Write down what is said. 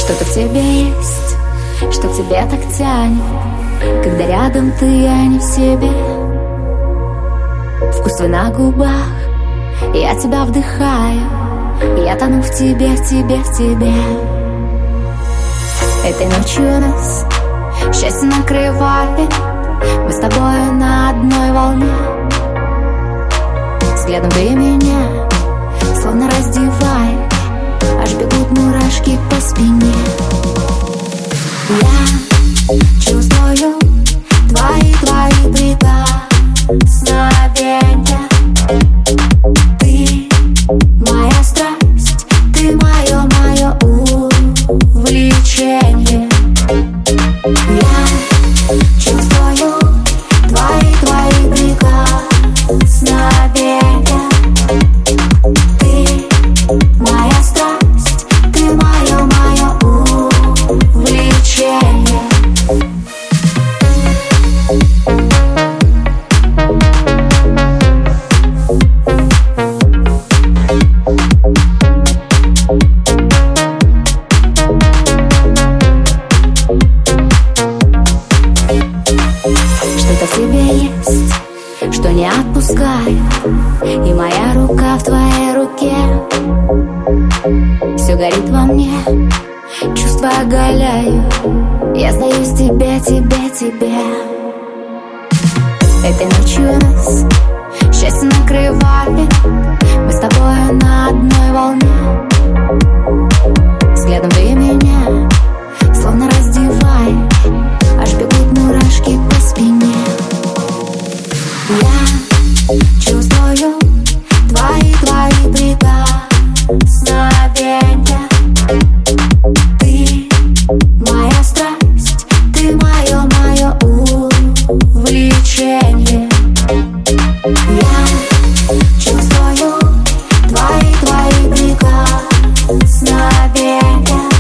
Что-то в тебе есть, что к тебе так тянет, когда рядом ты, а не в себе. Вкус твой на губах, я тебя вдыхаю, я тону в тебе, в тебе, в тебе. Этой ночью нас счастье накрывает, мы с тобой на одной волне. Взглядом ты меня словно раздеваешь, аж бегут мурашки по спине. Я чувствую твои прикосновения. Ты моя страсть, ты мое увлечение. Я чувствую твои прикосновения. Ты моя страсть, ты мое увлечение. Что-то в тебе есть, что не отпускает, и моя рука в твоей руке. Все горит во мне, чувства оголяю, я сдаюсь тебе, тебе, тебе. Этой ночью нас счастье накрывает, мы с тобой на одной волне. Взглядом ты меня словно раздеваешь, аж бегут мурашки по спине. Я чувствую твои прикосновения. Ты моя страсть, ты мое увлечение. Я чувствую твои прикосновения.